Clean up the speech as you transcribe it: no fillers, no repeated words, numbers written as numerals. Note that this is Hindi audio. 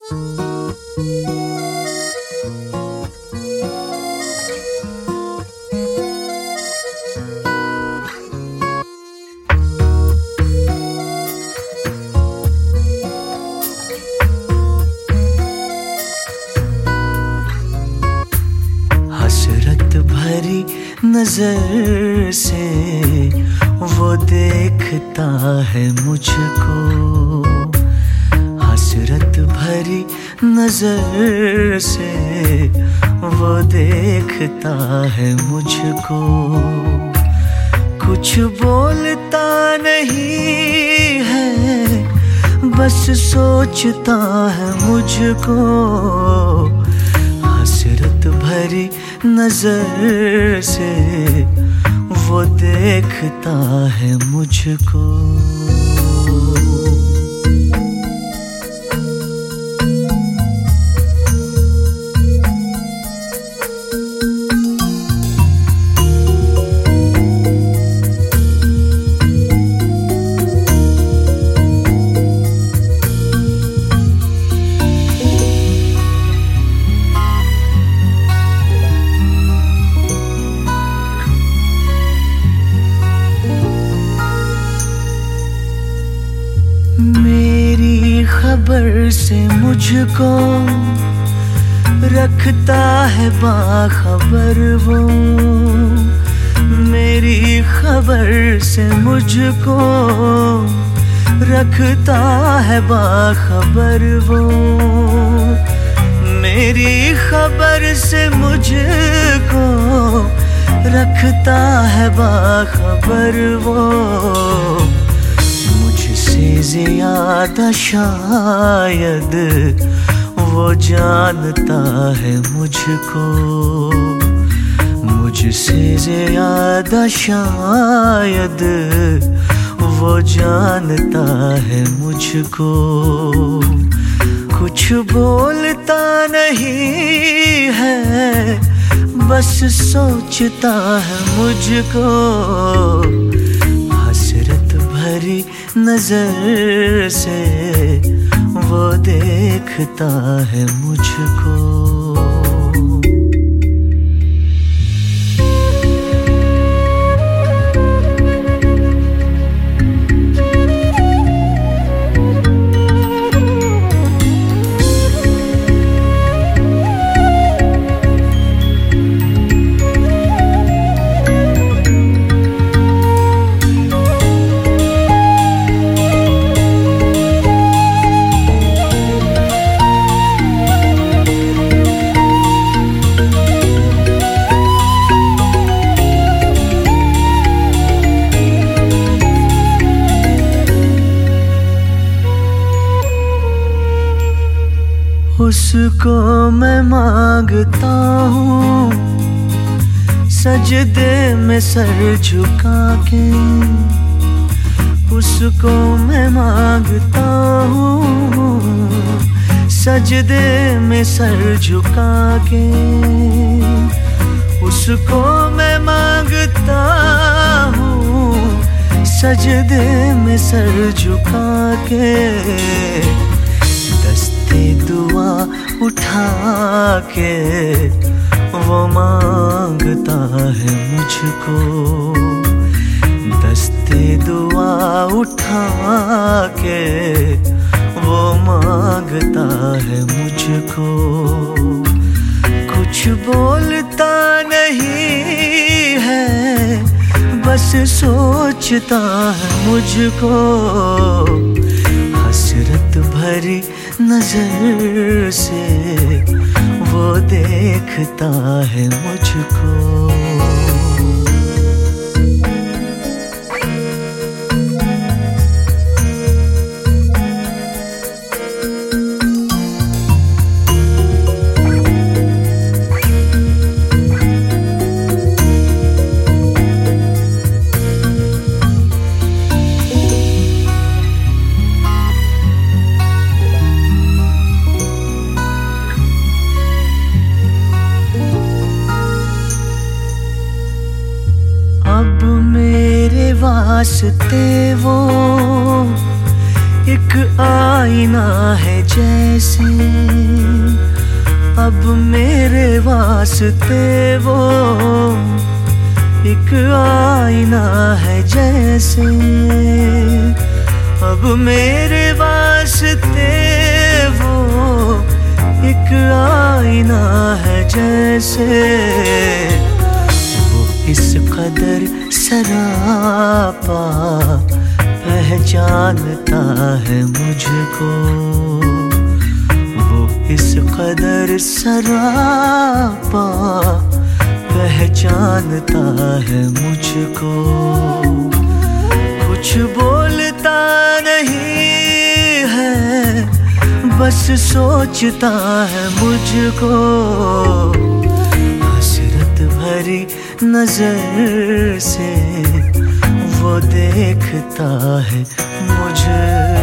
हसरत भरी नजर से वो देखता है मुझको, हसरत भरी नजर से वो देखता है मुझको। कुछ बोलता नहीं है, बस सोचता है मुझको। हसरत भरी नजर से वो देखता है मुझको। मेरी खबर से मुझको रखता है बाखबर वो, मेरी खबर से मुझको रखता है बाखबर वो। मेरी खबर से मुझको रखता है बाखबर वो। मुझसे ज्यादा शायद वो जानता है मुझको, मुझसे ज्यादा शायद वो जानता है मुझको। कुछ बोलता नहीं है, बस सोचता है मुझको। हसरत भरी नजर से वो देखता है मुझको। उसको मैं मांगता हूँ सजदे में सर झुका के, उसको मैं मांगता हूँ सजदे में सर झुका के। उसको मैं मांगता हूँ सजदे में सर झुका के। दुआ उठा के वो मांगता है मुझको, दस्ते दुआ उठा के वो मांगता है मुझको। कुछ बोलता नहीं है, बस सोचता है मुझको। हसरत भरी नजर से वो देखता है मुझको। वास्ते वो एक आईना है जैसे, अब मेरे वास्ते वो एक आईना है जैसे, अब मेरे वास्ते वो एक आईना है जैसे। वो इस कदर सरापा पहचानता है मुझको, वो इस कदर सरापा पहचानता है मुझको। कुछ बोलता नहीं है, बस सोचता है मुझको, हसरत भरी नजर से वो देखता है मुझे।